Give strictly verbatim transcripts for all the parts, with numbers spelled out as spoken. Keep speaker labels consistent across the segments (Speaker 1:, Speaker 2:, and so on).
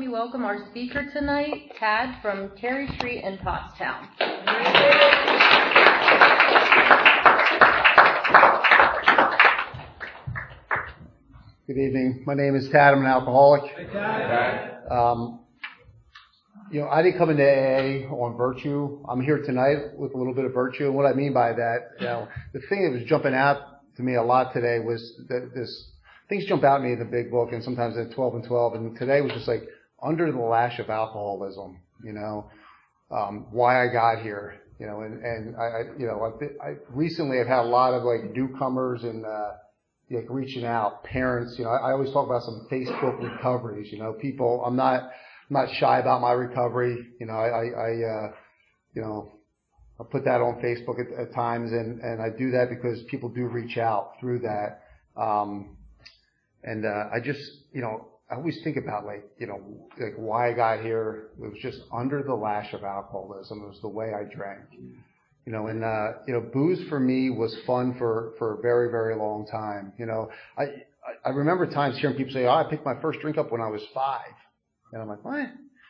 Speaker 1: we welcome our speaker tonight, Tad from Terry Street in Pottstown.
Speaker 2: Good evening. My name is Tad. I'm an alcoholic.
Speaker 3: Hey, Tad.
Speaker 2: Um, you know, I didn't come into A A on virtue. I'm here tonight with a little bit of virtue. And what I mean by that, you know, the thing that was jumping out to me a lot today was that this, things jump out at me in the big book and sometimes at twelve and twelve. And today was just like under the lash of alcoholism, you know, um, why I got here, you know, and, and I, I you know, I've been, I recently I've had a lot of like newcomers and, uh, like reaching out, parents, you know, I, I always talk about some Facebook recoveries, you know, people, I'm not, I'm not shy about my recovery, you know, I, I, I uh, you know, I put that on Facebook at, at times and, and I do that because people do reach out through that. Um, and, uh, I just, you know, I always think about like, you know, like why I got here. It was just under the lash of alcoholism. It was the way I drank. You know, and, uh, you know, booze for me was fun for, for a very, very long time. You know, I, I remember times hearing people say, oh, I picked my first drink up when I was five. And I'm like, what?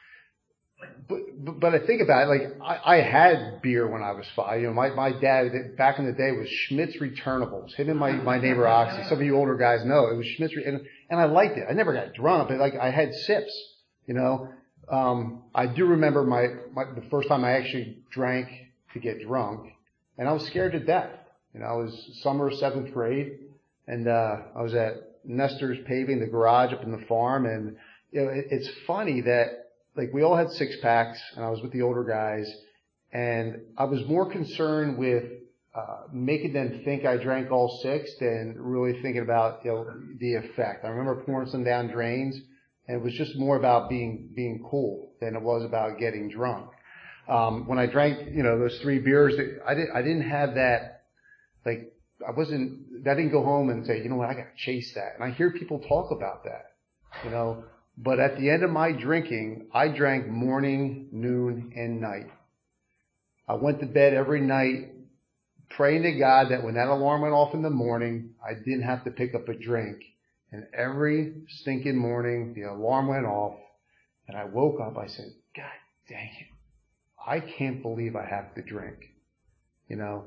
Speaker 2: But, but, but I think about it, like, I, I had beer when I was five. You know, my, my dad, back in the day, was Schmidt's Returnables. Him and my, my neighbor Oxy. Some of you older guys know it was Schmidt's, and, and I liked it. I never got drunk, but like, I had sips, you know. Um, I do remember my, my, the first time I actually drank to get drunk, and I was scared to death. You know, I was summer seventh grade, and uh I was at Nestor's Paving, the garage up in the farm, and you know, it, it's funny that like we all had six packs, and I was with the older guys, and I was more concerned with uh making them think I drank all six than really thinking about, you know, the effect. I remember pouring some down drains, and it was just more about being being cool than it was about getting drunk. Um, when I drank, you know, those three beers, I didn't, I didn't have that, like, I wasn't, I didn't go home and say, you know what, I gotta chase that. And I hear people talk about that, you know, but at the end of my drinking, I drank morning, noon, and night. I went to bed every night praying to God that when that alarm went off in the morning, I didn't have to pick up a drink. And every stinking morning, the alarm went off, and I woke up, I said, God dang it. I can't believe I have to drink, you know.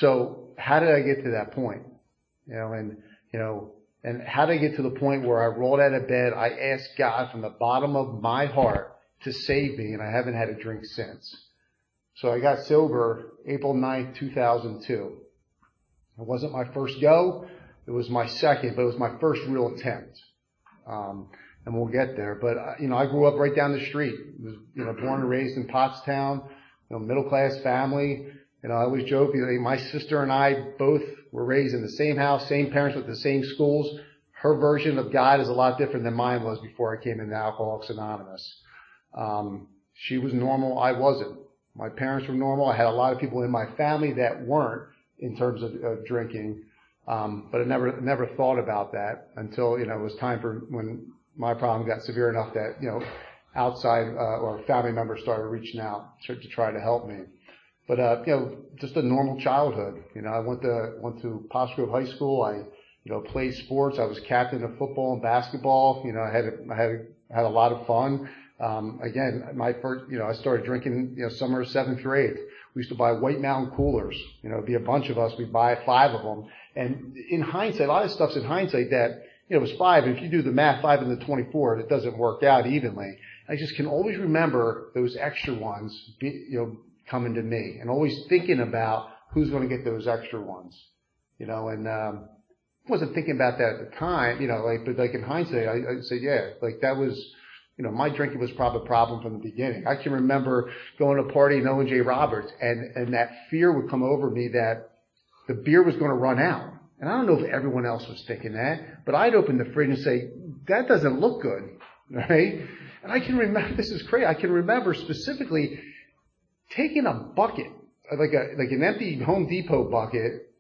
Speaker 2: So how did I get to that point? You know, and, you know, and how did I get to the point where I rolled out of bed, I asked God from the bottom of my heart to save me, and I haven't had a drink since. So I got sober April ninth, two thousand two. It wasn't my first go. It was my second, but it was my first real attempt. Um, And we'll get there. But, uh, you know, I grew up right down the street. I was, you know, born and raised in Pottstown, you know, middle class family. You know, I always joke, you know, my sister and I both were raised in the same house, same parents with the same schools. Her version of God is a lot different than mine was before I came into Alcoholics Anonymous. Um, she was normal. I wasn't. My parents were normal. I had a lot of people in my family that weren't in terms of, of drinking. Um, but I never, never thought about that until, you know, it was time for when my problem got severe enough that, you know, outside, uh, or family members started reaching out to, to try to help me. But, uh, you know, just a normal childhood. You know, I went to, went to Potts Grove High School. I, you know, played sports. I was captain of football and basketball. You know, I had, a, I had, a, had a lot of fun. Um, again, my first, you know, I started drinking, you know, summer of seventh grade. We used to buy White Mountain coolers. You know, it'd be a bunch of us. We'd buy five of them. And in hindsight, a lot of stuff's in hindsight that, you know, it was five, and if you do the math, five and the twenty-four, it doesn't work out evenly. I just can always remember those extra ones, be, you know, coming to me, and always thinking about who's going to get those extra ones, you know, and, um, I wasn't thinking about that at the time, you know, like, but like in hindsight, I, I say, yeah, like that was, you know, my drinking was probably a problem from the beginning. I can remember going to a party in Owen J. Roberts, and, and that fear would come over me that the beer was going to run out. And I don't know if everyone else was thinking that, but I'd open the fridge and say, that doesn't look good, right? And I can remember, this is crazy, I can remember specifically taking a bucket, like a, like an empty Home Depot bucket,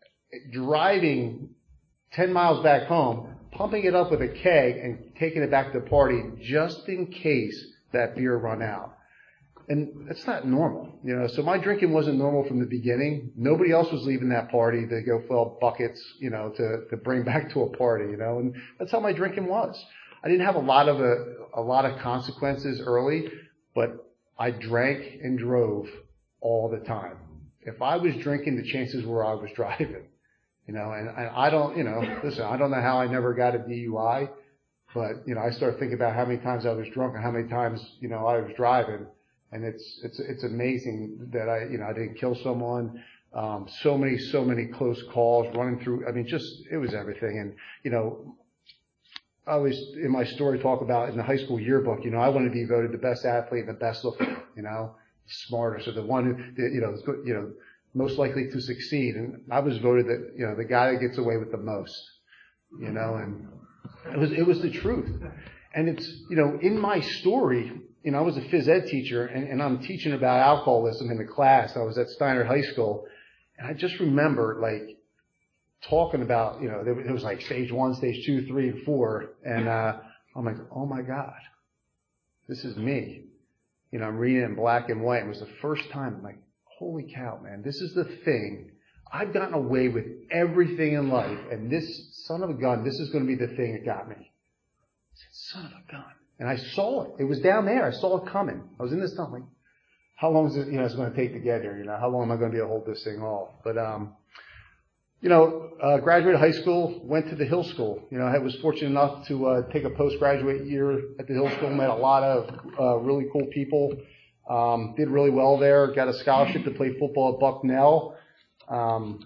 Speaker 2: driving ten miles back home, pumping it up with a keg and taking it back to the party just in case that beer run out. And that's not normal, you know, so my drinking wasn't normal from the beginning. Nobody else was leaving that party to go fill up buckets, you know, to, to bring back to a party, you know, and that's how my drinking was. I didn't have a lot of a, a lot of consequences early, but I drank and drove all the time. If I was drinking, the chances were I was driving, you know, and, and I don't, you know, listen, I don't know how I never got a D U I, but, you know, I started thinking about how many times I was drunk and how many times, you know, I was driving. And it's, it's, it's amazing that I, you know, I didn't kill someone. Um, so many, so many close calls running through. I mean, just, it was everything. And, you know, I always, in my story, talk about in the high school yearbook, you know, I wanted to be voted the best athlete and the best looking, you know, smartest, or the one who, you know, is good, you know, most likely to succeed. And I was voted that, you know, the guy that gets away with the most, you know, and it was, it was the truth. And it's, you know, in my story, you know, I was a phys ed teacher and, and I'm teaching about alcoholism in the class. I was at Steiner High School and I just remember like talking about, you know, it was like stage one, stage two, three, and four. And, uh, I'm like, oh my God, this is me. You know, I'm reading it in black and white. It was the first time I'm like, holy cow, man, this is the thing. I've gotten away with everything in life. And this son of a gun, this is going to be the thing that got me. I said, son of a gun. And I saw it. It was down there. I saw it coming. I was in this tunnel. Like, how long is it, you know, it's going to take to get here? You know, how long am I going to be able to hold this thing off? But, um, you know, uh, graduated high school, went to the Hill School. You know, I was fortunate enough to, uh, take a postgraduate year at the Hill School, met a lot of, uh, really cool people, um, did really well there, got a scholarship to play football at Bucknell. Um,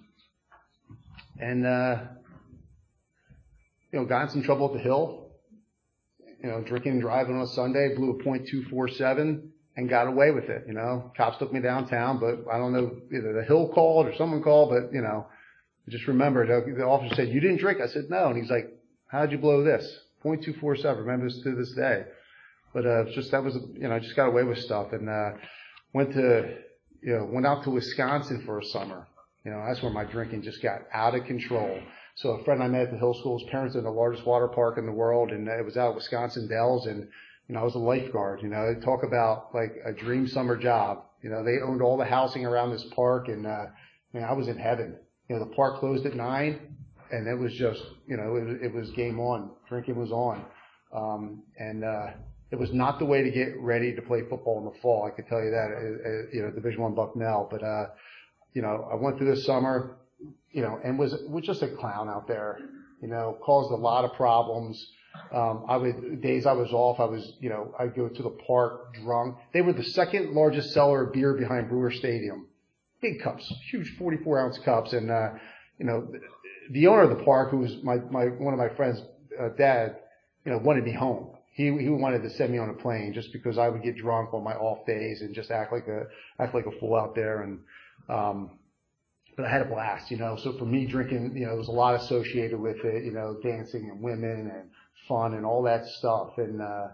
Speaker 2: and, uh, you know, got in some trouble at the Hill. You know, drinking and driving on a Sunday, blew a point two four seven and got away with it, you know. Cops took me downtown, but I don't know, either the Hill called or someone called, but, you know, I just remembered, the officer said, you didn't drink? I said, no. And he's like, how'd you blow this? point two four seven, remember this to this day. But, uh, it's just, that was, you know, I just got away with stuff and, uh, went to, you know, went out to Wisconsin for a summer. You know, that's where my drinking just got out of control. So a friend I met at the Hill School, his parents are in the largest water park in the world, and it was out at Wisconsin Dells, and, you know, I was a lifeguard. You know, they talk about, like, a dream summer job. You know, they owned all the housing around this park, and, uh, man, I was in heaven. You know, the park closed at nine, and it was just, you know, it was, it was game on. Drinking was on. Um, and, uh, it was not the way to get ready to play football in the fall. I could tell you that, uh, you know, Division One Bucknell. But, uh, you know, I went through this summer, you know, and was, was just a clown out there, you know, caused a lot of problems. Um, I would, days I was off, I was, you know, I'd go to the park drunk. They were the second largest seller of beer behind Brewer Stadium. Big cups, huge forty-four ounce cups. And, uh, you know, the owner of the park, who was my, my, one of my friends' uh, dad, you know, wanted me home. He, he wanted to send me on a plane just because I would get drunk on my off days and just act like a, act like a fool out there. And, um, but I had a blast, you know. So for me, drinking, you know, there was a lot associated with it, you know, dancing and women and fun and all that stuff. And, uh,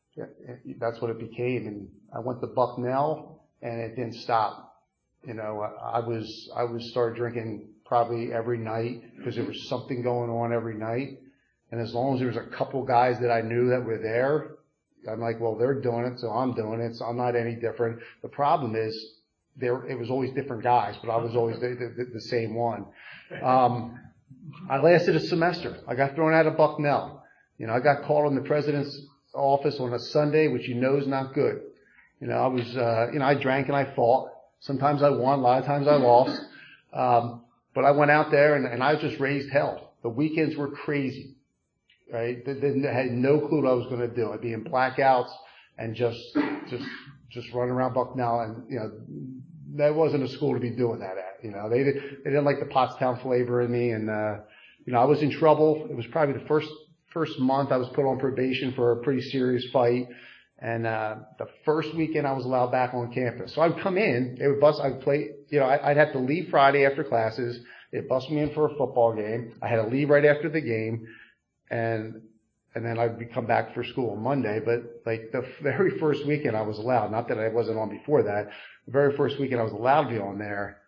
Speaker 2: that's what it became. And I went to Bucknell and it didn't stop. You know, I was, I was started drinking probably every night because there was something going on every night. And as long as there was a couple guys that I knew that were there, I'm like, well, they're doing it, so I'm doing it, so I'm not any different. The problem is, there, it was always different guys, but I was always the, the, the same one. Um, I lasted a semester. I got thrown out of Bucknell. You know, I got called in the president's office on a Sunday, which you know is not good. You know, I was, uh, you know, I drank and I fought. Sometimes I won, a lot of times I lost. Um, but I went out there and, and I just raised hell. The weekends were crazy, right? They, they had no clue what I was going to do. I'd be in blackouts and just, just, just running around Bucknell, and, you know, that wasn't a school to be doing that at. You know, they, did, they didn't like the Pottstown flavor in me, and, uh, you know, I was in trouble. It was probably the first, first month I was put on probation for a pretty serious fight. And, uh, the first weekend I was allowed back on campus. So I'd come in, they would bus, I'd play, you know, I'd have to leave Friday after classes. They'd bus me in for a football game. I had to leave right after the game. And, and then I'd come back for school on Monday. But like the very first weekend I was allowed, not that I wasn't on before that, the very first weekend I was allowed to be on there,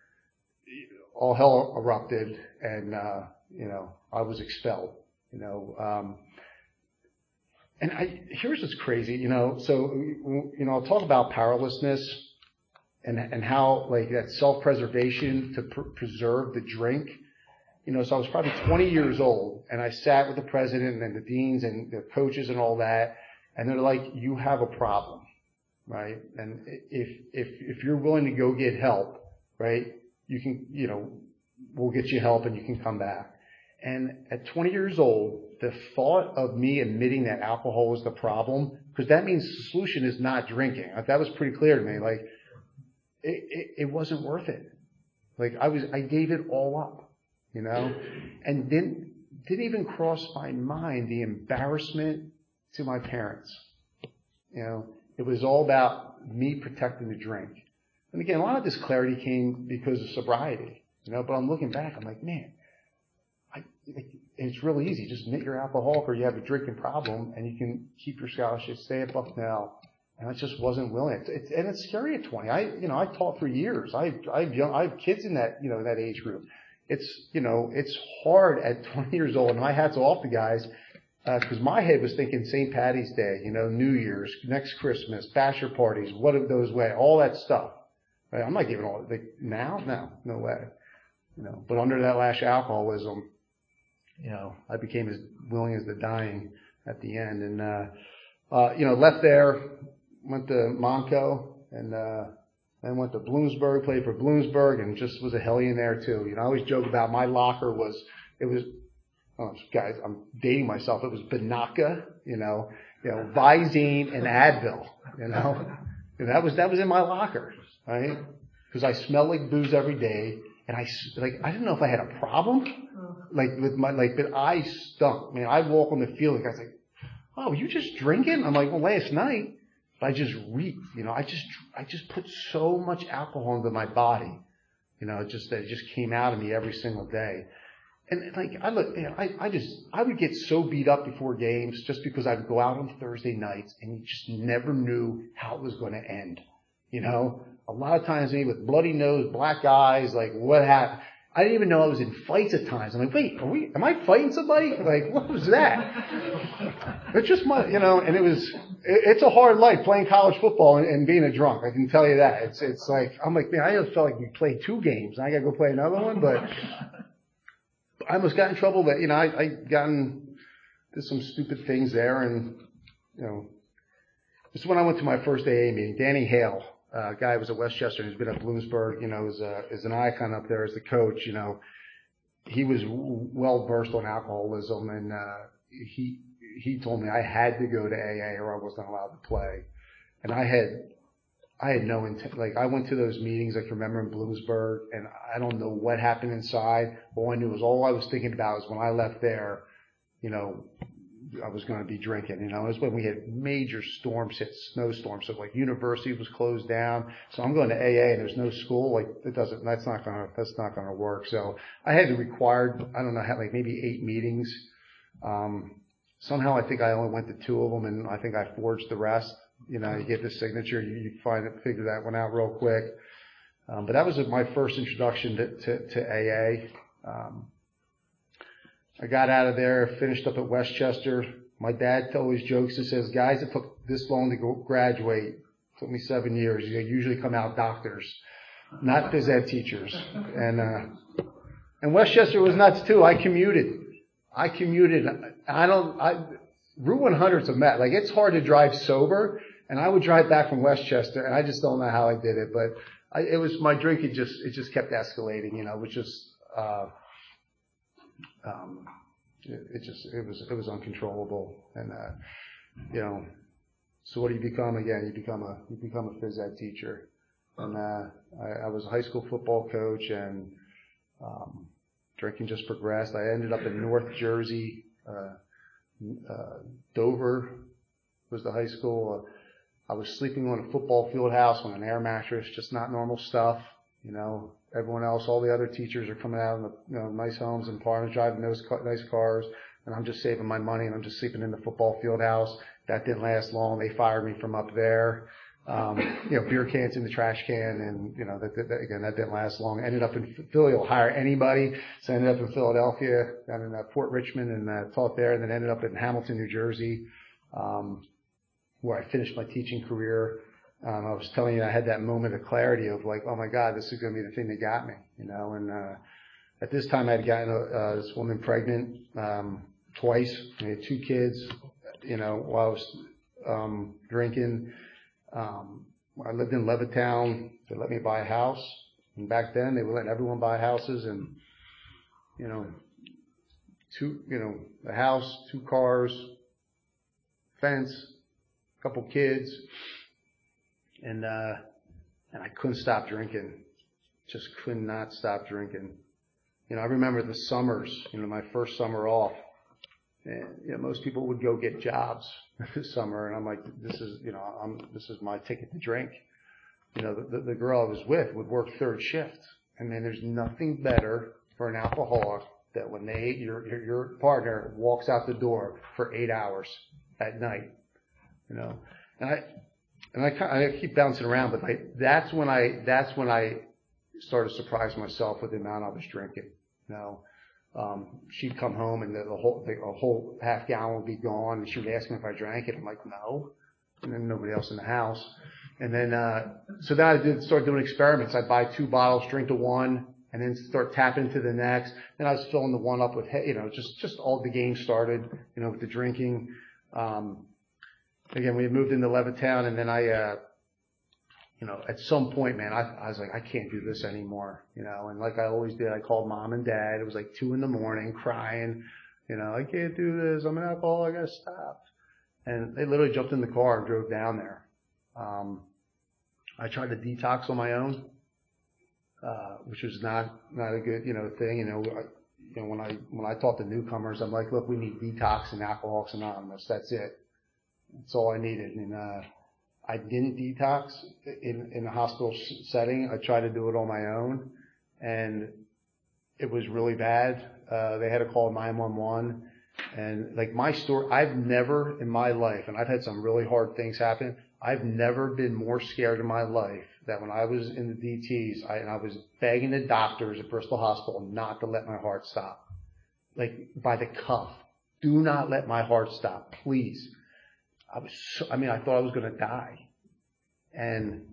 Speaker 2: all hell erupted and, uh, you know, I was expelled, you know, um, and I, here's what's crazy, you know, so, you know, I'll talk about powerlessness and, and how, like, that self-preservation to pr- preserve the drink You know, so I was probably twenty years old, and I sat with the president and the deans and the coaches and all that, and they're like, you have a problem, right? And if, if, if you're willing to go get help, right, you can, you know, we'll get you help and you can come back. And at twenty years old, the thought of me admitting that alcohol was the problem, because that means the solution is not drinking. That was pretty clear to me. Like, it, it, it wasn't worth it. Like, I was, I gave it all up, you know, and didn't, didn't even cross my mind the embarrassment to my parents. You know, it was all about me protecting the drink. And again, a lot of this clarity came because of sobriety, you know, but I'm looking back, I'm like, man, I, it's really easy. Just admit you're alcoholic or you have a drinking problem and you can keep your scholarship, stay at Bucknell. And I just wasn't willing. It's, it's, and it's scary at twenty. I, you know, I taught for years. I, I have young, I have kids in that, you know, that age group. It's, you know, it's hard at twenty years old. And my hat's off to guys, uh, cause my head was thinking Saint Patty's Day, you know, New Year's, next Christmas, bachelor parties, what of those way, all that stuff. Right? I'm not giving all, like, now, no, no way. You know, but under that lash of alcoholism, you know, I became as willing as the dying at the end. And, uh, uh, you know, left there, went to Montco, and, uh, then went to Bloomsburg, played for Bloomsburg, and just was a hellion there too. You know, I always joke about my locker was, it was, oh, guys, I'm dating myself. It was Banaka, you know, you know, Visine and Advil, you know, and that was, that was in my locker, right? Cause I smelled like booze every day. And I, like, I didn't know if I had a problem, like, with my, like, but I stunk. Man, I'd walk on the field, and guys like, oh, you just drinking? I'm like, well, last night, but I just reeked, you know, I just, I just put so much alcohol into my body, you know, just that it just came out of me every single day. And, like, I look, you know, I, I just, I would get so beat up before games just because I'd go out on Thursday nights and you just never knew how it was going to end, you know? A lot of times me with bloody nose, black eyes, like what happened? I didn't even know I was in fights at times. I'm like, wait, are we, am I fighting somebody? Like, what was that? It's just my, you know, and it was, it, it's a hard life playing college football and, and being a drunk. I can tell you that. It's, it's like, I'm like, man, I just felt like we played two games and I gotta go play another one, but I almost got in trouble that, you know, I, I gotten, did some stupid things there and, you know, this is when I went to my first A A meeting. Danny Hale. Uh, guy was at Westchester, who's been at Bloomsburg, you know, is, a, is an icon up there as the coach, you know. He was w- well versed on alcoholism, and uh, he he told me I had to go to A A or I wasn't allowed to play. And I had I had no intent. Like, I went to those meetings, I can remember in Bloomsburg, and I don't know what happened inside. All I knew was all I was thinking about was when I left there, you know, I was going to be drinking, you know. It was when we had major storms hit, snowstorms. So, like, university was closed down. So I'm going to A A and there's no school. Like, it doesn't, that's not going to, that's not going to work. So I had to required, I don't know, had like maybe eight meetings. Um, somehow I think I only went to two of them, and I think I forged the rest. You know, you get the signature, you, you find it, figure that one out real quick. Um, but that was my first introduction to, to, to A A. Um, I got out of there, finished up at Westchester. My dad always jokes and says, guys that took this long to go graduate, took me seven years, you usually come out doctors, not phys ed teachers. And, uh, and Westchester was nuts too. I commuted. I commuted. I don't, I, Route one hundred's a mess. Like, it's hard to drive sober, and I would drive back from Westchester, and I just don't know how I did it, but I, it was, my drinking just, it just kept escalating, you know, which is, uh, Um, it, it just, it was, it was uncontrollable. And, uh, you know, so what do you become again? You become a, you become a phys ed teacher. And, uh, I, I was a high school football coach, and, um, drinking just progressed. I ended up in North Jersey, uh, uh, Dover was the high school. Uh, I was sleeping on a football field house on an air mattress, just not normal stuff, you know. Everyone else, all the other teachers are coming out in the, you know, nice homes and apartments, driving those nice cars, and I'm just saving my money, and I'm just sleeping in the football field house. That didn't last long. They fired me from up there. Um, you know, beer cans in the trash can, and, you know, that, that again, that didn't last long. Ended up in Philly, will hire anybody. So I ended up in Philadelphia, down in uh, Port Richmond, and uh, taught there, and then ended up in Hamilton, New Jersey, um, where I finished my teaching career. Um, I was telling you, I had that moment of clarity of like, oh my God, this is going to be the thing that got me, you know, and, uh, at this time I had gotten a, uh, this woman pregnant, um, twice. I had two kids, you know, while I was, um, drinking. Um, I lived in Levittown. They let me buy a house. And back then they were letting everyone buy houses and, you know, two, you know, a house, two cars, fence, a couple kids. And, uh, and I couldn't stop drinking. Just could not stop drinking. You know, I remember the summers, you know, my first summer off. And, you know, most people would go get jobs this summer. And I'm like, this is, you know, I'm, this is my ticket to drink. You know, the, the girl I was with would work third shift. I mean, there's nothing better for an alcoholic that when they, your, your, your partner walks out the door for eight hours at night, you know, and I, and I, I keep bouncing around, but I, that's when I, that's when I started to surprise myself with the amount I was drinking. You know, um, she'd come home and the, the whole, the, a whole half gallon would be gone, and she would ask me if I drank it. I'm like, no. And then nobody else in the house. And then, uh, so then I did start doing experiments. I'd buy two bottles, drink the one, and then start tapping to the next. Then I was filling the one up with, you know, just, just all the games started, you know, with the drinking. Um, again, we moved into Levittown, and then I, uh, you know, at some point, man, I, I was like, I can't do this anymore, you know, and like I always did, I called mom and dad. It was like two in the morning crying, you know, I can't do this. I'm an alcoholic. I gotta stop. And they literally jumped in the car and drove down there. Um, I tried to detox on my own, uh, which was not, not a good, you know, thing. You know, I, you know, when I, when I taught the newcomers, I'm like, look, we need detox and Alcoholics Anonymous. That's it. That's all I needed. And, uh, I didn't detox in, in a hospital setting. I tried to do it on my own, and it was really bad. Uh, they had to call nine one one. And like my story, I've never in my life, and I've had some really hard things happen, I've never been more scared in my life that when I was in the D Ts, I, and I was begging the doctors at Bristol Hospital not to let my heart stop. Like by the cuff. Do not let my heart stop, please. I was so, I mean, I thought I was going to die. And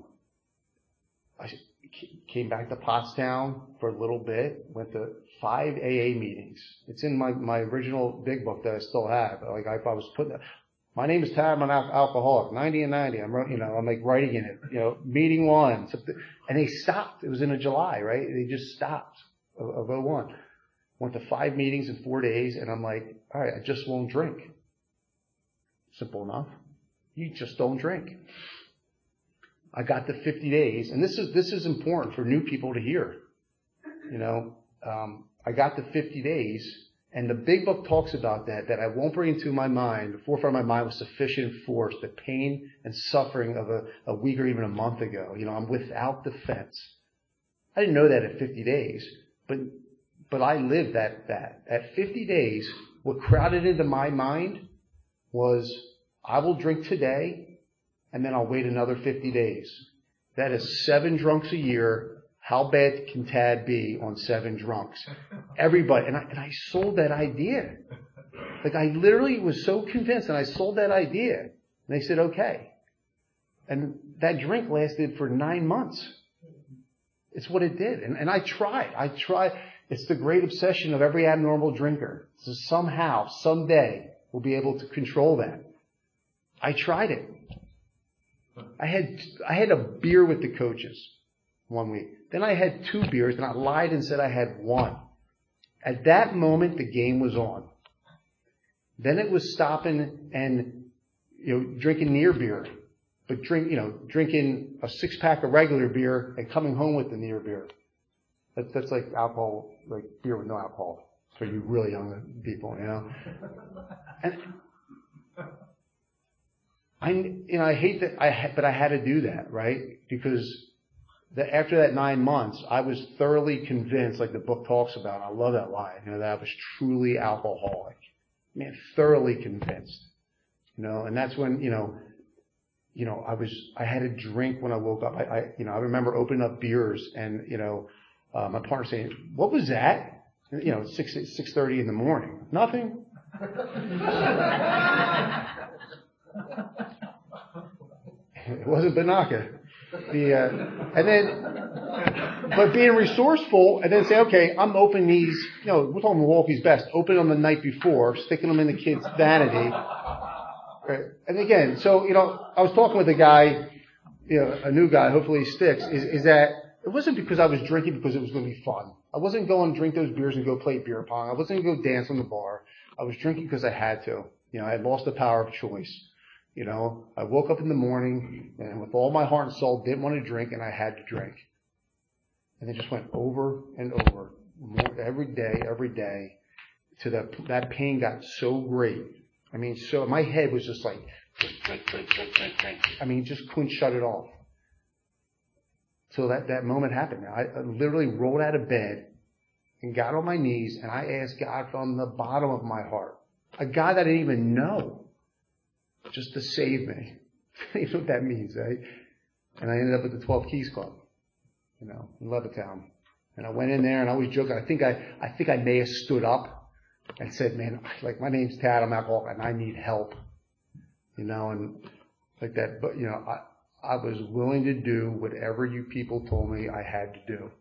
Speaker 2: I came back to Pottstown for a little bit, went to five A A meetings. It's in my, my original big book that I still have. Like I, I was putting, my name is Tad, I'm an al- alcoholic, ninety and ninety. I'm, you know, I'm like writing in it, you know, meeting one. And they stopped. It was in a July, right? They just stopped of, of oh one. Went to five meetings in four days, and I'm like, all right, I just won't drink. Simple enough. You just don't drink. I got to fifty days, and this is this is important for new people to hear. You know, um, I got to fifty days, and the big book talks about that, that I won't bring into my mind, the forefront of my mind was sufficient force, the pain and suffering of a, a week or even a month ago. You know, I'm without defense. I didn't know that at fifty days, but but I lived that, that. At fifty days, what crowded into my mind was, I will drink today, and then I'll wait another fifty days. That is seven drunks a year. How bad can Tad be on seven drunks? Everybody. And I, and I sold that idea. Like I literally was so convinced, and I sold that idea. And they said, okay. And that drink lasted for nine months. It's what it did. And, and I tried. I tried. It's the great obsession of every abnormal drinker. So somehow, someday, we'll be able to control that. I tried it. I had I had a beer with the coaches one week. Then I had two beers, and I lied and said I had one. At that moment, the game was on. Then it was stopping and, you know, drinking near beer, but drink, you know, drinking a six pack of regular beer and coming home with the near beer. That's that's like alcohol, like beer with no alcohol for you really young people, you know. And I, you know, I hate that, I but I had to do that, right? Because the, after that nine months, I was thoroughly convinced, like the book talks about. I love that line, you know, that I was truly alcoholic. Man, thoroughly convinced, you know. And that's when, you know, you know, I was, I had a drink when I woke up. I, I you know, I remember opening up beers, and you know, uh, my partner saying, "What was that?" You know, six six thirty in the morning. Nothing. It wasn't Banaka. The, uh, and then, but being resourceful and then say, okay, I'm opening these, you know, we're talking Milwaukee's best, open them the night before, sticking them in the kid's vanity. Right? And again, so, you know, I was talking with a guy, you know, a new guy, hopefully he sticks, is, is that it wasn't because I was drinking because it was going to be fun. I wasn't going to drink those beers and go play beer pong. I wasn't going to go dance on the bar. I was drinking because I had to. You know, I had lost the power of choice. You know, I woke up in the morning and with all my heart and soul didn't want to drink and I had to drink. And it just went over and over, more, every day, every day, to the, that pain got so great. I mean, so my head was just like, drink, drink, drink, drink, drink, drink. I mean, just couldn't shut it off. So that, that moment happened. I, I literally rolled out of bed and got on my knees and I asked God from the bottom of my heart, a God that I didn't even know, just to save me. You know what that means, right? And I ended up at the twelve Keys Club, you know, in Levittown. And I went in there and I was joking. I think I, I think I may have stood up and said, man, like, my name's Tad, I'm alcoholic and I need help, you know, and like that. But, you know, I, I was willing to do whatever you people told me I had to do.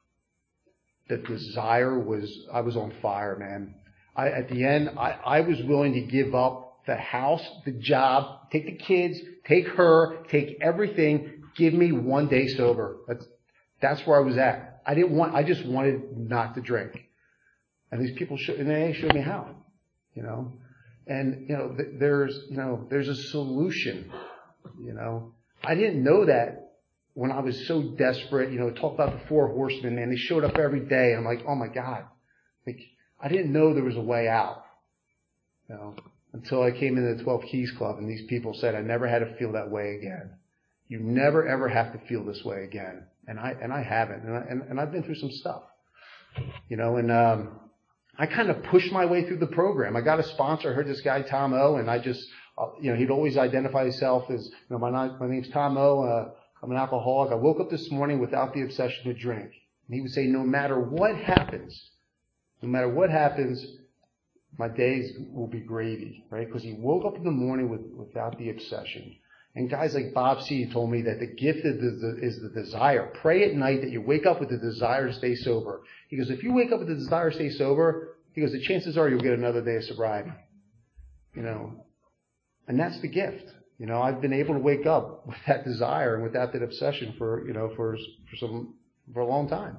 Speaker 2: The desire was, I was on fire, man. I, at the end, I, I was willing to give up the house, the job, take the kids, take her, take everything, give me one day sober. That's, that's where I was at. I didn't want, I just wanted not to drink. And these people show, and they showed me how, you know. And, you know, th- there's, you know, there's a solution, you know. I didn't know that when I was so desperate, you know, talk about the four horsemen, man, they showed up every day. I'm like, oh my God. Like, I didn't know there was a way out, you know, until I came into the twelve Keys Club and these people said I never had to feel that way again. You never ever have to feel this way again. And I, and I haven't. And, I, and, and I've been through some stuff, you know, and, um, I kind of pushed my way through the program. I got a sponsor. I heard this guy, Tom O, and I just, uh, you know, he'd always identify himself as, you know, my, my name's Tom O. Uh, I'm an alcoholic. I woke up this morning without the obsession to drink. And he would say, no matter what happens, no matter what happens, my days will be gravy, right? Because he woke up in the morning with, without the obsession. And guys like Bob C. told me that the gift is the, is the desire. Pray at night that you wake up with the desire to stay sober. He goes, if you wake up with the desire to stay sober, he goes, the chances are you'll get another day of sobriety. You know, and that's the gift. You know, I've been able to wake up with that desire and without that obsession for, you know, for, for some, for a long time.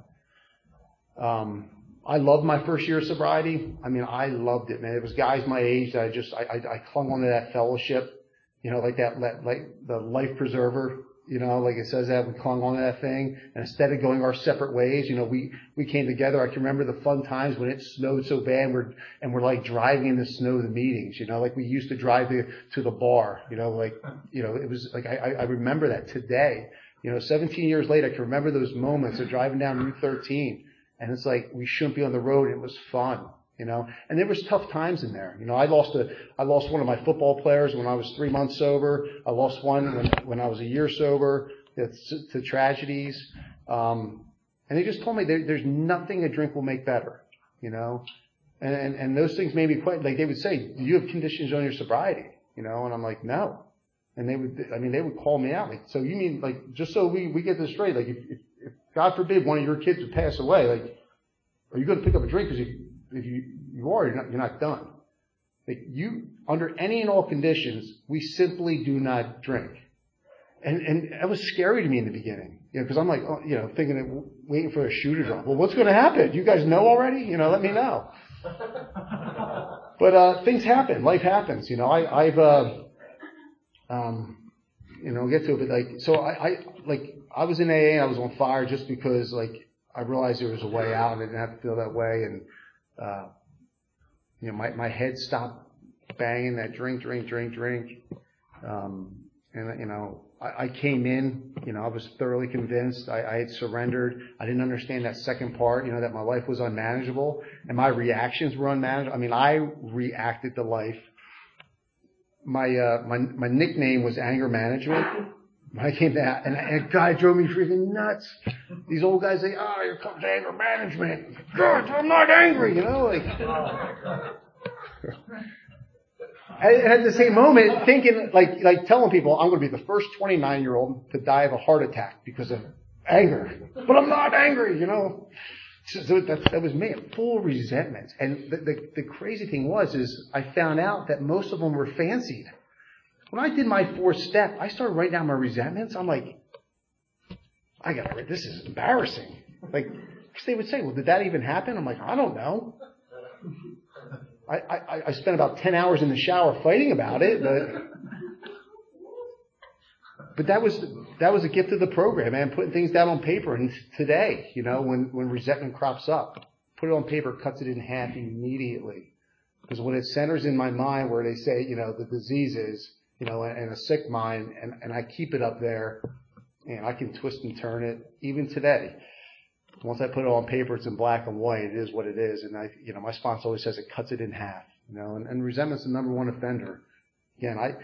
Speaker 2: Um, I loved my first year of sobriety. I mean, I loved it, man. It was guys my age that I just, I, I, I clung onto that fellowship. You know, like that, like the life preserver, you know, like it says that we clung on to that thing. And instead of going our separate ways, you know, we, we came together. I can remember the fun times when it snowed so bad and we're, and we're like driving in the snow to the meetings, you know, like we used to drive to, to the bar, you know, like, you know, it was like, I, I remember that today, you know, seventeen years later, I can remember those moments of driving down Route thirteen. And it's like, we shouldn't be on the road. It was fun. You know, and there was tough times in there. You know, I lost a, I lost one of my football players when I was three months sober. I lost one when, when I was a year sober. It's to, to tragedies. Um, and they just told me there, there's nothing a drink will make better, you know, and, and, and those things made me quite, like they would say, do you have conditions on your sobriety? You know, and I'm like, no. And they would, I mean, they would call me out. Like, so you mean like, just so we, we get this straight, like if, if, if God forbid one of your kids would pass away, like, are you going to pick up a drink? Cause you, If you, you are, you're not, you're not done. Like you, under any and all conditions, we simply do not drink. And, and that was scary to me in the beginning, you know, cause I'm like, oh, you know, thinking, of waiting for a shoe to drop. Well, what's going to happen? You guys know already? You know, let me know. But, uh, things happen. Life happens. You know, I, I've, uh, um, you know, get to it, but like, so I, I, like, I was in A A and I was on fire just because, like, I realized there was a way out and I didn't have to feel that way. And, Uh, you know, my, my head stopped banging that drink, drink, drink, drink. Um, and, you know, I, I came in, you know, I was thoroughly convinced. I, I had surrendered. I didn't understand that second part, you know, that my life was unmanageable and my reactions were unmanageable. I mean, I reacted to life. My, uh, my, my nickname was anger management. When I came down, and a guy drove me freaking nuts. These old guys say, oh, here comes anger management. God, I'm not angry, you know, like. And at the same moment, thinking, like, like telling people I'm going to be the first twenty-nine year old to die of a heart attack because of anger. But I'm not angry, you know. So that, that was me, full resentment. And the, the, the crazy thing was, is I found out that most of them were fancied. When I did my fourth step, I started writing down my resentments. I'm like, I gotta write, this is embarrassing. Like, because they would say, well, did that even happen? I'm like, I don't know. I, I, I spent about ten hours in the shower fighting about it, but, but that was, that was a gift of the program, man, putting things down on paper. And today, you know, when, when resentment crops up, put it on paper, cuts it in half immediately. Because when it centers in my mind where they say, you know, the disease is, you know, and a sick mind, and, and I keep it up there, and I can twist and turn it even today. Once I put it on paper, it's in black and white. It is what it is. And I, you know, my sponsor always says it cuts it in half, you know, and, and resentment's the number one offender. Again, I,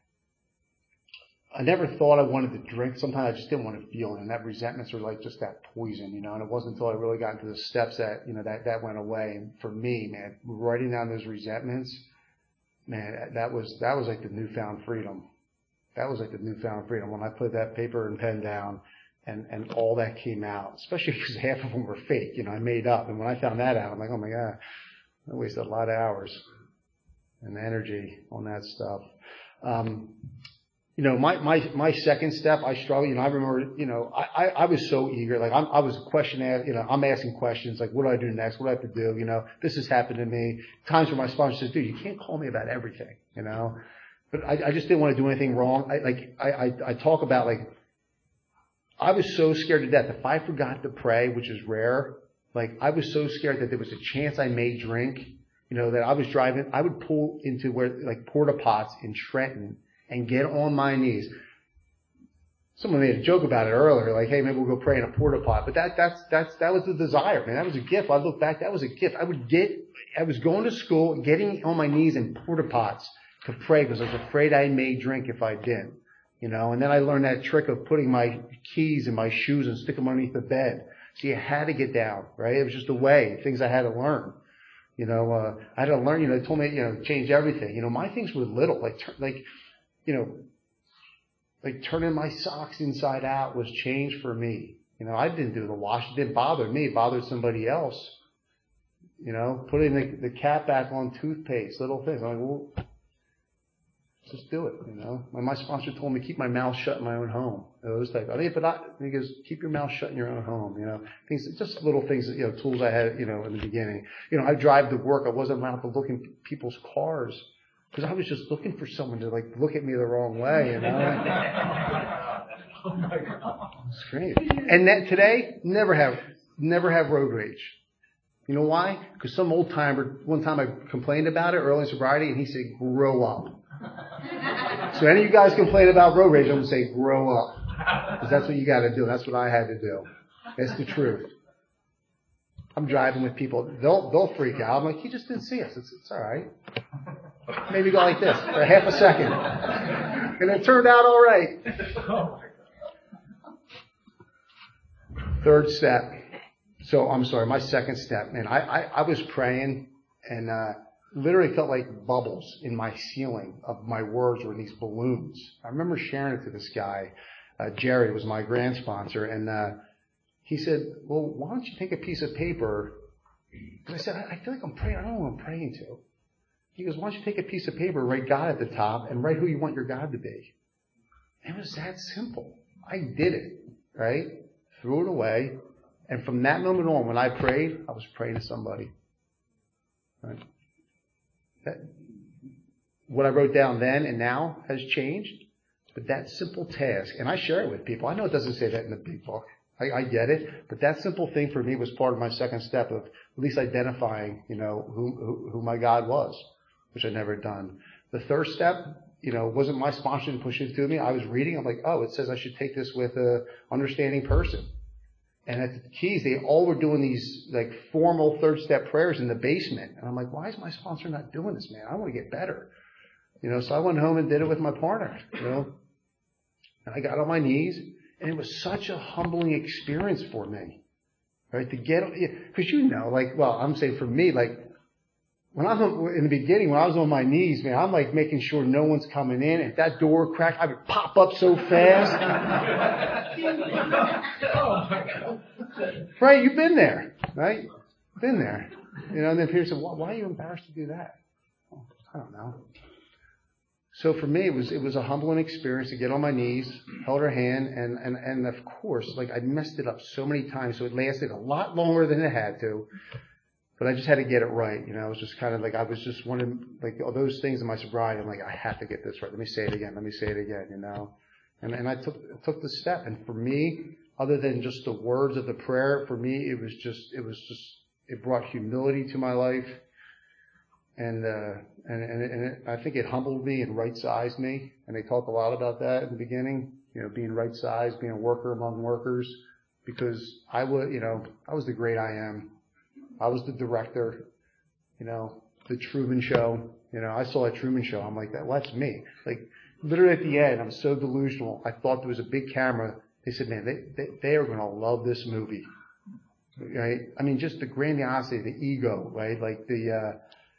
Speaker 2: I never thought I wanted to drink. Sometimes I just didn't want to feel it. And that resentments are like just that poison, you know, and it wasn't until I really got into the steps that, you know, that, that went away. And for me, man, writing down those resentments, man, that was, that was like the newfound freedom. That was like the newfound freedom when I put that paper and pen down and, and all that came out, especially because half of them were fake, you know, I made up. And when I found that out, I'm like, oh my God, I wasted a lot of hours and energy on that stuff. Um, you know, my, my, my second step, I struggled, you know, I remember, you know, I, I, I was so eager, like I'm, I was a question, you know, I'm asking questions like, what do I do next? What do I have to do? You know, this has happened to me. Times where my sponsor says, dude, you can't call me about everything, you know. But I, I just didn't want to do anything wrong. I, like, I, I, I talk about, like, I was so scared to death. If I forgot to pray, which is rare, like, I was so scared that there was a chance I may drink, you know, that I was driving, I would pull into where, like, porta pots in Trenton and get on my knees. Someone made a joke about it earlier, like, hey, maybe we'll go pray in a porta pot. But that, that's, that's, that was the desire, man. That was a gift. I look back, that was a gift. I would get, I was going to school, getting on my knees in porta pots to pray because I was afraid I may drink if I didn't, you know. And then I learned that trick of putting my keys in my shoes and stick them underneath the bed. So you had to get down, right? It was just a way, things I had to learn. You know, uh, I had to learn, you know, they told me, you know, change everything. You know, my things were little, like, like, you know, like turning my socks inside out was change for me. You know, I didn't do the wash. It didn't bother me. It bothered somebody else. You know, putting the, the cap back on toothpaste, little things. I'm like, well, just do it, you know. My, my sponsor told me keep my mouth shut in my own home. Those type. I think, but I, he goes, keep your mouth shut in your own home. You know, things, just little things, you know, tools I had, you know, in the beginning. You know, I drive to work. I wasn't allowed to look in people's cars because I was just looking for someone to like look at me the wrong way. You know. Oh my God. It's great. And that today, never have, never have road rage. You know why? Because some old timer, one time I complained about it early in sobriety, and he said, grow up. So any of you guys complain about road rage, I'm going to say, grow up. Because that's what you got to do. That's what I had to do. That's the truth. I'm driving with people. They'll, they'll freak out. I'm like, he just didn't see us. It's, it's all right. Maybe go like this for half a second. And it turned out all right. Third step. So, I'm sorry, my second step, man, I, I, I was praying and, uh, literally felt like bubbles in my ceiling of my words were these balloons. I remember sharing it to this guy, uh, Jerry was my grand sponsor, and, uh, he said, well, why don't you take a piece of paper? Because I said, I, I feel like I'm praying, I don't know what I'm praying to. He goes, why don't you take a piece of paper, write God at the top, and write who you want your God to be? It was that simple. I did it, right? Threw it away. And from that moment on, when I prayed, I was praying to somebody. Right? That, what I wrote down then and now has changed. But that simple task, and I share it with people. I know it doesn't say that in the big book. I, I get it. But that simple thing for me was part of my second step of at least identifying, you know, who, who, who my God was, which I'd never done. The third step, you know, wasn't my sponsor to push it to me. I was reading. I'm like, oh, it says I should take this with a understanding person. And at the Keys, they all were doing these like formal third step prayers in the basement. And I'm like, why is my sponsor not doing this, man? I want to get better. You know, so I went home and did it with my partner, you know. And I got on my knees, and it was such a humbling experience for me, right? To get, because you know, like, well, I'm saying for me, like, when I was in the beginning, when I was on my knees, man, I'm like making sure no one's coming in. If that door cracked, I would pop up so fast. Right? You've been there, right? Been there. You know, and then Peter said, why, why are you embarrassed to do that? Oh, I don't know. So for me, it was it was a humbling experience to get on my knees, held her hand, and, and, and of course, like I messed it up so many times, so it lasted a lot longer than it had to. But I just had to get it right, you know. It was just kind of like I was just wanting, like all those things in my sobriety. I'm like, I have to get this right. Let me say it again. Let me say it again, you know. And and I took took the step. And for me, other than just the words of the prayer, for me it was just it was just it brought humility to my life. And, uh, and, and, and it, I think it humbled me and right-sized me. And they talked a lot about that in the beginning, you know, being right-sized, being a worker among workers, because I was, you know, I was the great I am. I was the director, you know, the Truman Show. You know, I saw a Truman Show. I'm like, that, well, that's me. Like, literally at the end, I'm so delusional. I thought there was a big camera. They said, man, they, they, they are going to love this movie. Right? I mean, just the grandiosity, the ego, right? Like the, uh,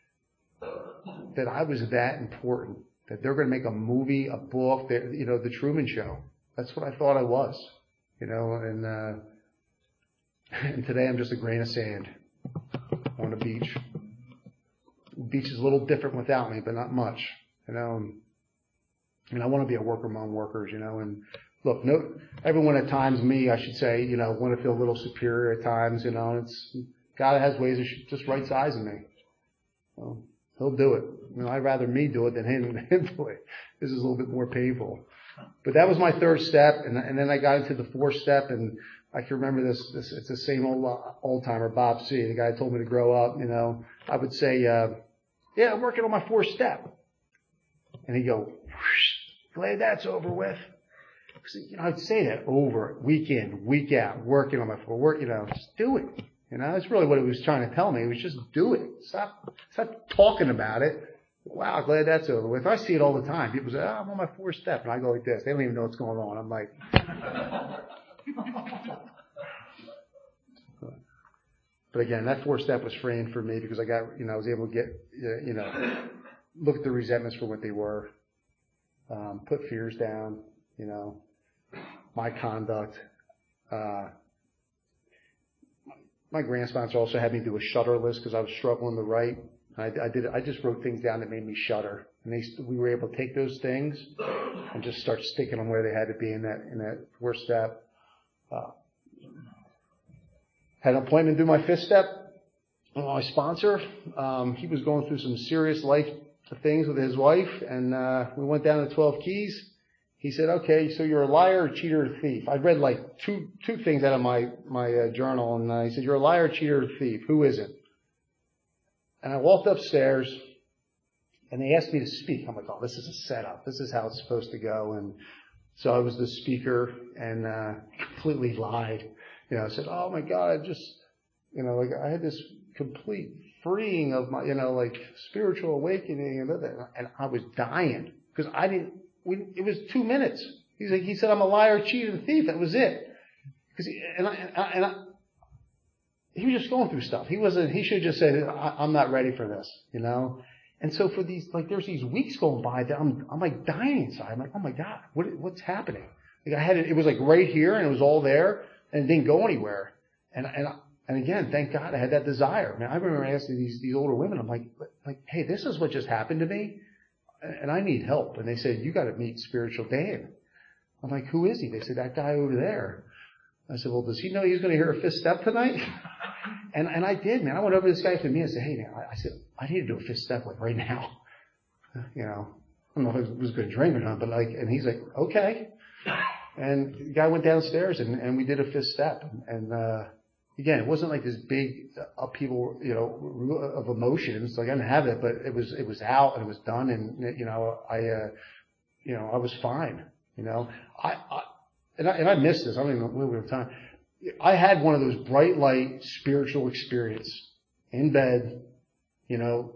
Speaker 2: that I was that important, that they're going to make a movie, a book, you know, the Truman Show. That's what I thought I was, you know, and, uh, and today I'm just a grain of sand on a beach. The beach is a little different without me, but not much, you know, and, and I want to be a worker among workers, you know, and look, no, everyone at times, me, I should say, you know, want to feel a little superior at times, you know, and it's, God has ways of just right sizing me. So, He'll do it. You know, I'd rather me do it than him, him do it. This is a little bit more painful. But that was my third step, and, and then I got into the fourth step, and I can remember this. this it's the same old old timer, Bob C. The guy told me to grow up. You know, I would say, uh, "Yeah, I'm working on my fourth step," and he'd go, "Glad that's over with." You know, I'd say that over week in, week out, working on my fourth work. You know, just do it. You know, that's really what he was trying to tell me. It was just do it. Stop, stop talking about it. Wow, glad that's over with. I see it all the time. People say, oh, I'm on my fourth step. And I go like this. They don't even know what's going on. I'm like, but again, that fourth step was freeing for me because I got, you know, I was able to get, you know, look at the resentments for what they were, um, put fears down, you know, my conduct, uh, My grant sponsor also had me do a shudder list because I was struggling to write. I, I did. I just wrote things down that made me shudder, and they, we were able to take those things and just start sticking them where they had to be in that in that fourth step. Uh, had an appointment to do my fifth step. My sponsor, um, he was going through some serious life things with his wife, and uh, we went down to twelve Keys. He said, okay, so you're a liar, a cheater, a thief. I'd read like two two things out of my, my uh, journal, and uh, he said, you're a liar, a cheater, a thief. Who isn't? And I walked upstairs, and they asked me to speak. I'm like, oh, this is a setup. This is how it's supposed to go. And so I was the speaker, and uh, completely lied. You know, I said, oh, my God, I just, you know, like I had this complete freeing of my, you know, like spiritual awakening, and, and I was dying because I didn't, We, it was two minutes. He's like, he said, I'm a liar, cheater, and thief. That was it. Because and I, and I, and I, he was just going through stuff. He wasn't. He should have just said, I, I'm not ready for this, you know. And so for these, like, there's these weeks going by that I'm, I'm like dying inside. I'm like, oh my God, what, what's happening? Like I had it. It was like right here, and it was all there, and it didn't go anywhere. And and and again, thank God I had that desire. Man, I remember asking these these older women. I'm like, like, hey, this is what just happened to me. And I need help. And they said, you got to meet Spiritual Dan. I'm like, who is he? They said, that guy over there. I said, well, does he know he's going to hear a fifth step tonight? and and I did, man. I went over to this guy to me and said, hey, man, I, I said, I need to do a fifth step like right now. You know, I don't know if I was going to drink or not, but like, and he's like, okay. And the guy went downstairs and, and we did a fifth step. And, uh, again, it wasn't like this big upheaval, you know, of emotions. Like I didn't have it, but it was, it was out and it was done. And, you know, I, uh, you know, I was fine, you know, I, I and I, and I missed this. I don't even know when we have time. I had one of those bright light spiritual experience in bed, you know,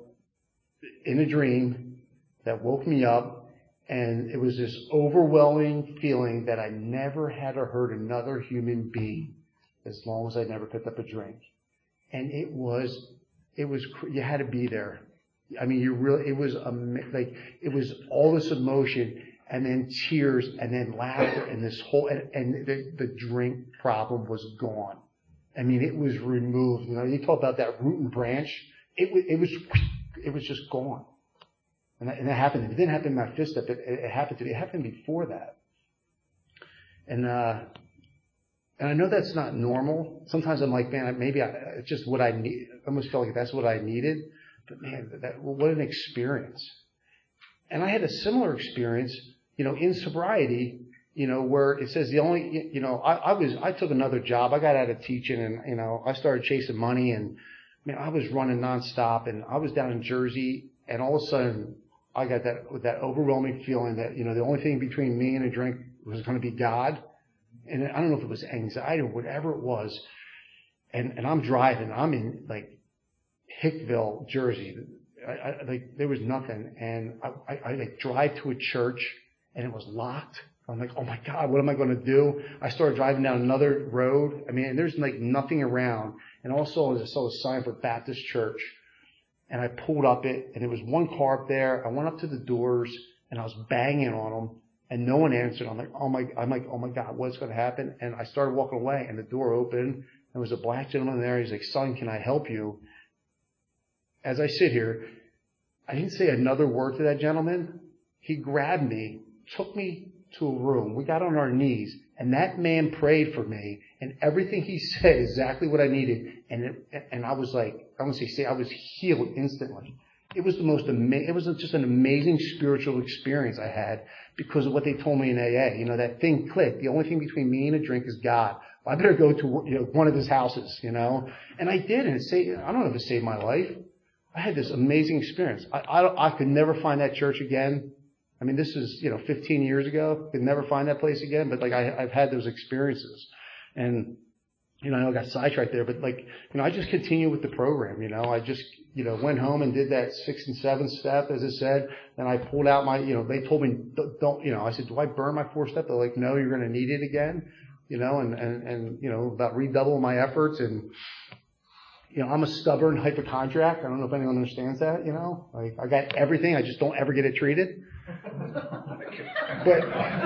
Speaker 2: in a dream that woke me up. And it was this overwhelming feeling that I never had or heard another human being as long as I never picked up a drink. And it was, it was, you had to be there. I mean, you really, it was like, it was all this emotion and then tears and then laughter and this whole, and, and the, the drink problem was gone. I mean, it was removed. You know, you talk about that root and branch. It was, it was, it was just gone. And that, and that happened. It didn't happen in my fifth step. It, it happened to me. It happened before that. And, uh, and I know that's not normal. Sometimes I'm like, man, maybe I, it's just what I need. I almost felt like that's what I needed. But man, that, what an experience. And I had a similar experience, you know, in sobriety, you know, where it says the only, you know, I, I was, I took another job. I got out of teaching and, you know, I started chasing money and, man, I was running nonstop and I was down in Jersey and all of a sudden I got that, that overwhelming feeling that, you know, the only thing between me and a drink was going to be God. And I don't know if it was anxiety or whatever it was. And, and I'm driving, I'm in like, Hickville, Jersey. I, I, like there was nothing, and I, I, I like drive to a church, and it was locked. I'm like, oh my God, what am I going to do? I started driving down another road. I mean, there's like nothing around, and also I saw a sign for Baptist Church, and I pulled up it, and there was one car up there. I went up to the doors, and I was banging on them, and no one answered. I'm like, oh my, I'm like, oh my God, what's going to happen? And I started walking away, and the door opened. There was a black gentleman there. He's like, son, can I help you? As I sit here, I didn't say another word to that gentleman. He grabbed me, took me to a room. We got on our knees, and that man prayed for me, and everything he said is exactly what I needed. And it, and I was like, I want to say, I was healed instantly. It was the most amazing, it was just an amazing spiritual experience I had because of what they told me in A A. You know, that thing clicked. The only thing between me and a drink is God. I better go to, you know, one of his houses, you know. And I did, and it saved, I don't know if it saved my life. I had this amazing experience. I, I, I could never find that church again. I mean, this is, you know, fifteen years ago. Could never find that place again. But like, I, I've had those experiences. And, you know, I know I got sidetracked there, but like, you know, I just continued with the program. You know, I just, you know, went home and did that sixth and seventh step, as I said. And I pulled out my, you know, they told me, don't, you know, I said, do I burn my fourth step? They're like, no, you're going to need it again. You know, and, and, and, you know, about redouble my efforts. And, you know, I'm a stubborn hypochondriac. I don't know if anyone understands that, you know. Like, I got everything. I just don't ever get it treated. But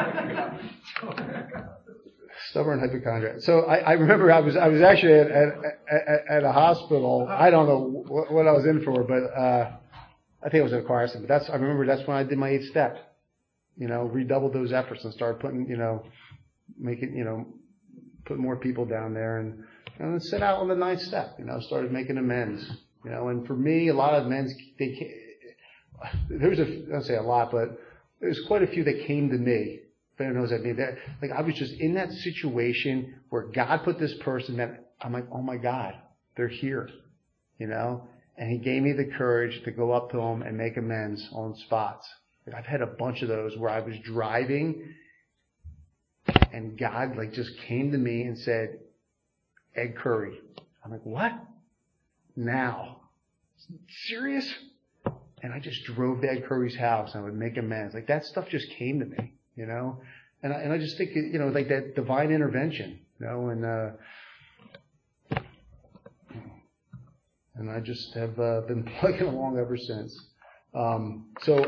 Speaker 2: stubborn hypochondriac. So I, I remember I was I was actually at, at, at, at a hospital. I don't know what, what I was in for, but uh, I think it was in a car accident. But that's I remember that's when I did my eighth step. You know, redoubled those efforts and started putting, you know, making, you know, put more people down there and. And then set out on the ninth step, you know, started making amends, you know, and for me, a lot of amends, they came, there was a, I don't say a lot, but there's quite a few that came to me. If anyone knows what I mean, that, like, I was just in that situation where God put this person that I'm like, oh my God, they're here, you know, and he gave me the courage to go up to them and make amends on spots. Like, I've had a bunch of those where I was driving and God, like, just came to me and said, Ed Curry. I'm like, what? Now? Serious? And I just drove to Ed Curry's house and I would make amends. Like, that stuff just came to me, you know? And I, and I just think, you know, like that divine intervention, you know, and, uh, and I just have, uh, been plugging along ever since. Um, so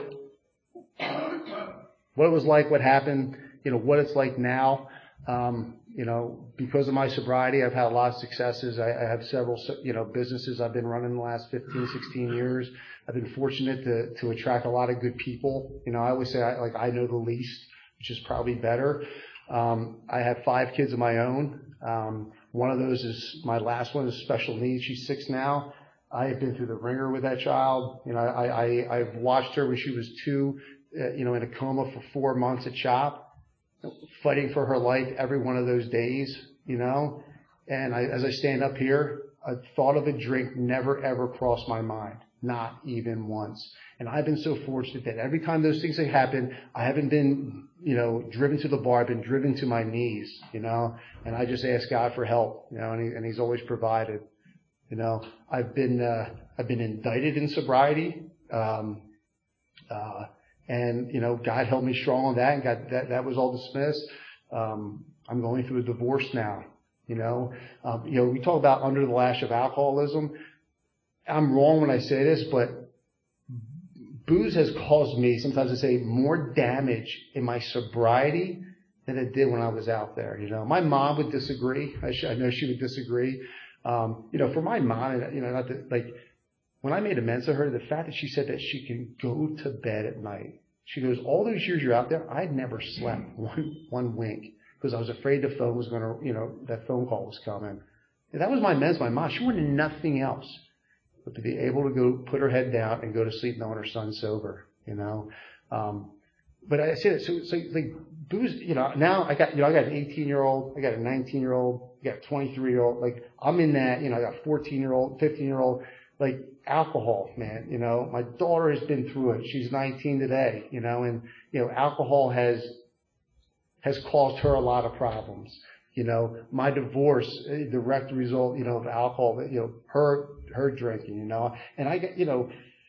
Speaker 2: what it was like, what happened, you know, what it's like now, um, you know, because of my sobriety, I've had a lot of successes. I, I have several, you know, businesses I've been running the last fifteen, sixteen years. I've been fortunate to, to attract a lot of good people. You know, I always say, I, like, I know the least, which is probably better. Um, I have five kids of my own. Um, one of those is, my last one is special needs. She's six now. I have been through the ringer with that child. You know, I, I, I've watched her when she was two, uh, you know, in a coma for four months at CHOP. Fighting for her life every one of those days, you know. And I, as I stand up here, a thought of a drink never ever crossed my mind, not even once. And I've been so fortunate that every time those things have happened, I haven't been, you know, driven to the bar. I've been driven to my knees, you know. And I just ask God for help, you know, and, he, and He's always provided. You know, I've been uh, I've been indicted in sobriety. Um, uh, And, you know, God held me strong on that and got that, that was all dismissed. Um, I'm going through a divorce now, you know. Um, you know, we talk about under the lash of alcoholism. I'm wrong when I say this, but booze has caused me, sometimes I say, more damage in my sobriety than it did when I was out there. You know, my mom would disagree. I, sh- I know she would disagree. Um, you know, for my mom, you know, not to, like, when I made amends to her, the fact that she said that she can go to bed at night. She goes, all those years you're out there, I'd never slept one, one wink because I was afraid the phone was going to, you know, that phone call was coming. And that was my amends, my mom. She wanted nothing else but to be able to go put her head down and go to sleep knowing her son's sober, you know. Um, but I say that, so, so like booze, you know, now I got, you know, I got an eighteen year old, I got a nineteen year old, I got a twenty-three year old, like I'm in that, you know, I got a fourteen year old, fifteen year old, like alcohol, man, you know, my daughter has been through it. She's nineteen today, you know, and, you know, alcohol has, has caused her a lot of problems. You know, my divorce, a direct result, you know, of alcohol, you know, her, her drinking, you know, and I get, you know,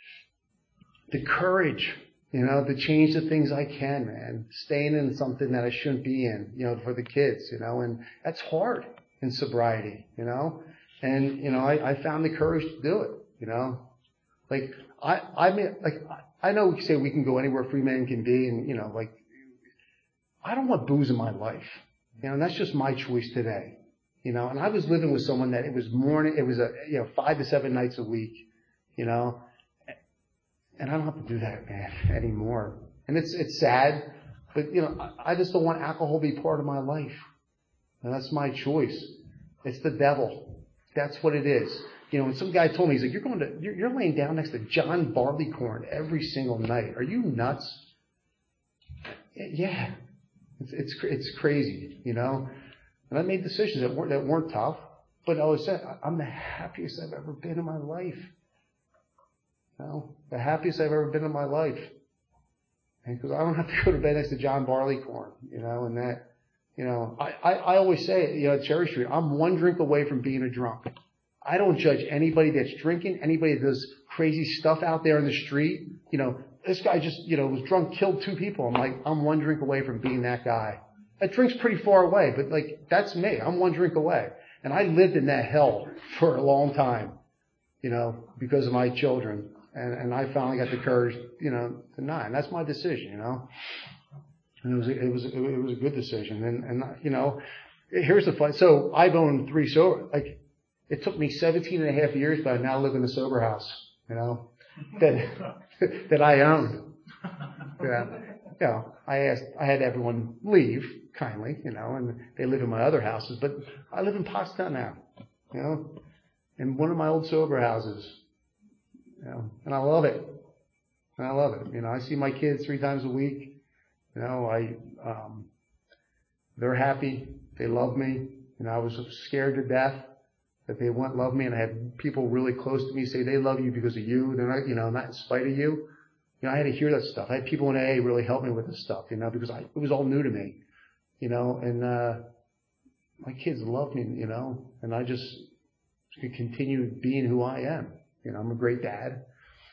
Speaker 2: the courage, you know, to change the things I can, man, staying in something that I shouldn't be in, you know, for the kids, you know, and that's hard in sobriety, you know, and, you know, I, I found the courage to do it, you know, like I, I mean, like, I know we say we can go anywhere free men can be and, you know, like, I don't want booze in my life. You know, and that's just my choice today. You know, and I was living with someone that it was morning, it was a, you know, five to seven nights a week, you know, and I don't have to do that, man, anymore. And it's, it's sad, but, you know, I, I just don't want alcohol to be part of my life. And that's my choice. It's the devil. That's what it is. You know, and some guy told me, he's like, you're going to, you're, you're laying down next to John Barleycorn every single night. Are you nuts? Yeah. It's, it's, it's crazy, you know, and I made decisions that weren't, that weren't tough, but I always said, I'm the happiest I've ever been in my life. You know, the happiest I've ever been in my life. And because I don't have to go to bed next to John Barleycorn, you know, and that, you know, I, I, I always say, you know, at Cherry Street, I'm one drink away from being a drunk. I don't judge anybody that's drinking, anybody that does crazy stuff out there in the street, you know. This guy just, you know, was drunk, killed two people. I'm like, I'm one drink away from being that guy. That drink's pretty far away, but like, that's me. I'm one drink away. And I lived in that hell for a long time, you know, because of my children. And, and I finally got the courage, you know, to not. And that's my decision, you know. And it was, a, it was, a, it was a good decision. And, and, you know, here's the fun. So I've owned three sober, like, it took me seventeen and a half years, but I now live in a sober house, you know. That that I own. Yeah. You know, I asked, I had everyone leave kindly, you know, and they live in my other houses, but I live in Pottstown now, you know, in one of my old sober houses, you know, and I love it. And I love it. You know, I see my kids three times a week. You know, I, um, they're happy. They love me. You know, I was scared to death that they wouldn't love me, and I had people really close to me say they love you because of you. They're not, you know, not in spite of you. You know, I had to hear that stuff. I had people in A A really help me with this stuff, you know, because I, it was all new to me, you know, and, uh, my kids love me, you know, and I just could continue being who I am. You know, I'm a great dad.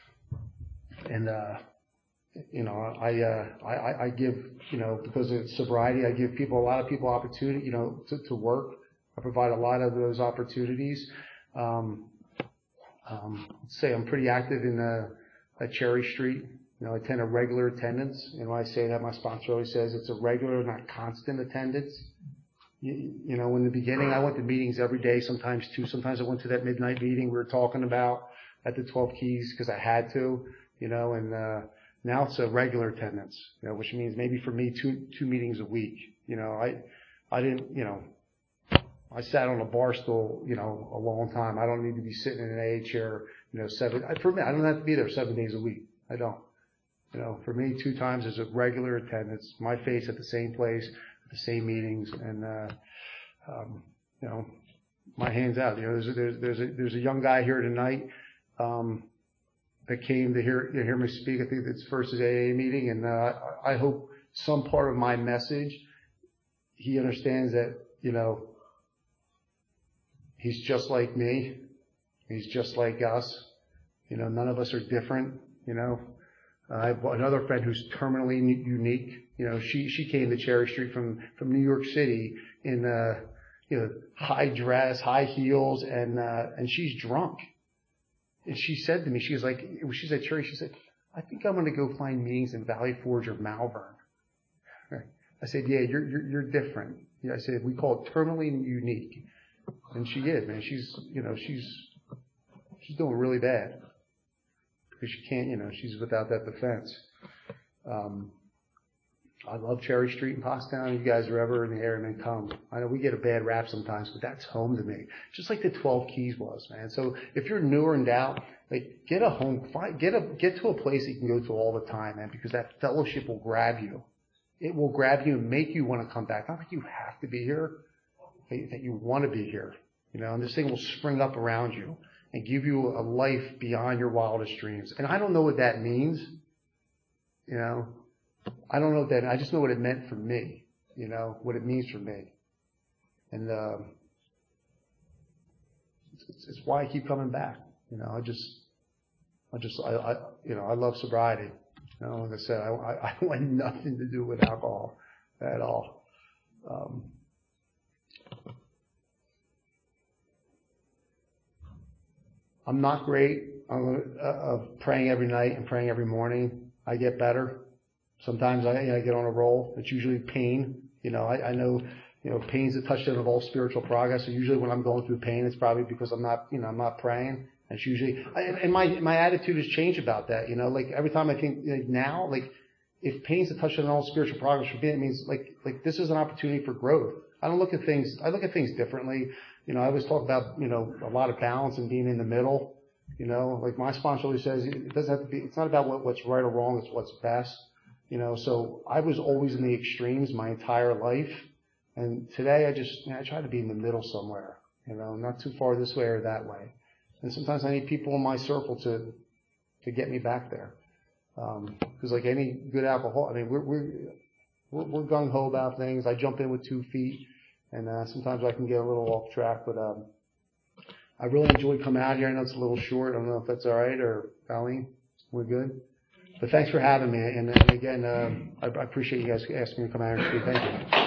Speaker 2: And, uh, you know, I, uh, I, I give, you know, because of sobriety, I give people, a lot of people opportunity, you know, to, to work. I provide a lot of those opportunities. Um, um, let's say I'm pretty active in, uh, at Cherry Street. You know, I attend a regular attendance. And when I say that, my sponsor always says it's a regular, not constant attendance. You, you know, in the beginning, I went to meetings every day, sometimes two. Sometimes I went to that midnight meeting we were talking about at the twelve Keys because I had to, you know, and, uh, now it's a regular attendance, you know, which means maybe for me, two, two meetings a week. You know, I, I didn't, you know, I sat on a bar stool, you know, a long time. I don't need to be sitting in an A A chair, you know, seven, for me, I don't have to be there seven days a week. I don't. You know, for me, two times is a regular attendance, my face at the same place, at the same meetings, and, uh, um, you know, my hands out. You know, there's a, there's, there's a, there's a young guy here tonight, um, that came to hear, to hear me speak. I think it's first his A A meeting, and, uh, I hope some part of my message, he understands that, you know, he's just like me. He's just like us. You know, none of us are different, you know. Uh, I have another friend who's terminally unique. You know, she, she came to Cherry Street from, from New York City in, uh, you know, high dress, high heels, and, uh, and she's drunk. and she said to me, she was like, she said, Cherry, she said, I think I'm going to go find meetings in Valley Forge or Malvern. I said, yeah, you're, you're, you're different. Yeah, I said, we call it terminally unique. And she is, man. She's, you know, she's, she's doing really bad. Because she can't, you know, she's without that defense. Um, I love Cherry Street in Pottstown. You guys are ever in the area, man, come. I know we get a bad rap sometimes, but that's home to me. Just like the twelve Keys was, man. So if you're newer in doubt, like, get a home, find, get a, get to a place that you can go to all the time, man, because that fellowship will grab you. It will grab you and make you want to come back. Not that you have to be here, but that you want to be here. You know, and this thing will spring up around you and give you a life beyond your wildest dreams. And I don't know what that means. You know, I don't know what that, I just know what it meant for me, you know, what it means for me. And, uh, it's, it's why I keep coming back. You know, I just, I just, I, I you know, I love sobriety. You know, like I said, I, I, I want nothing to do with alcohol at all. Um, I'm not great of uh, uh, praying every night and praying every morning. I get better. Sometimes I, you know, I get on a roll. It's usually pain. You know, I, I know, you know, pain's the touchstone of all spiritual progress. So usually when I'm going through pain, it's probably because I'm not, you know, I'm not praying. And it's usually, I, and my, my attitude has changed about that. You know, like every time I think, like now, like if pain's the touchstone of all spiritual progress for me, it means like, like this is an opportunity for growth. I don't look at things, I look at things differently. You know, I always talk about, you know, a lot of balance and being in the middle. You know, like my sponsor always says, it doesn't have to be, it's not about what, what's right or wrong, it's what's best. You know, so I was always in the extremes my entire life. And today I just, you know, I try to be in the middle somewhere, you know, not too far this way or that way. And sometimes I need people in my circle to, to get me back there. Um, cause like any good alcohol, I mean, we're, we're, we're, we're gung ho about things. I jump in with two feet and, uh, sometimes I can get a little off track, but, um, I really enjoyed coming out here. I know it's a little short. I don't know if that's all right or Colleen, we're good. But thanks for having me. And, and again, uh, I, I appreciate you guys asking me to come out here and speak. Thank you.